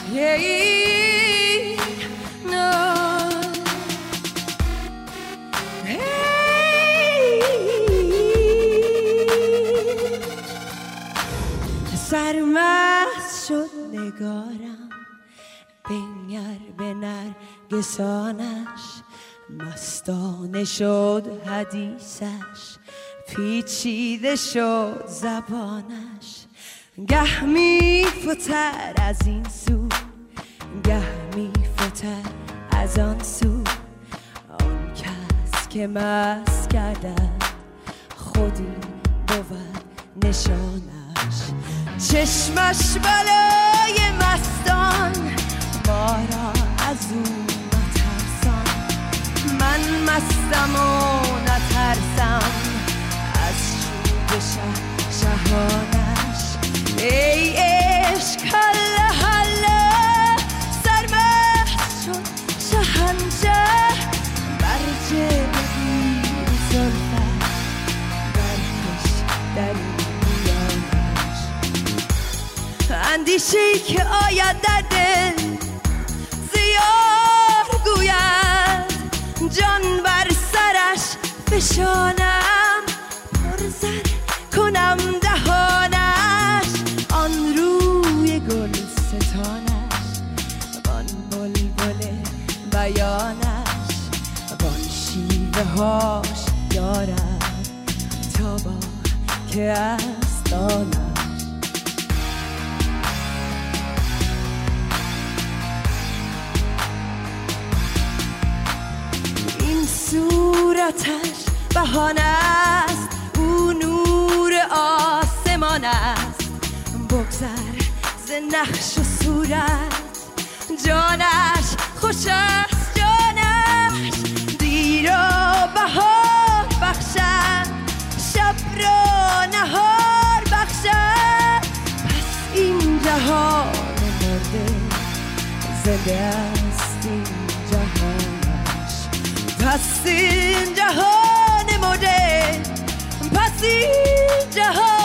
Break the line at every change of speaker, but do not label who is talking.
سرمست شد نگارم، بنگر به نرگسانش، مستانه شد حدیثش، پیچیده شد زبانش. گه می فتر از این سو، گه می فتر از آن سو. آن کس که مست گردد خودی بود نشانش. چشمش بالای مستان، ما را از او نترسان. من مستم و نترسم از چوب شهانش. ای عشق هله هله، سرمست شد شهنشه. برجه بگیر زلفت، برکش در میانش. اندیشی که آید در دل زیار گوید، جان بر سرش فشانم، پرزر کنم دهانش. آن روی گل ستانش، وان بلبل بیانش، وان شیوه هاش دارد تا با که از دانش. این صورتش بهانه است، او نور آسمان است. بگذر ز نقش و صورت، جانش خوش است جانش. دیر و بهار بخشد، شب را نهار بخشد. پس این جهان مرده زنده است این جهانش. پس این جهان مرده، پس این جهان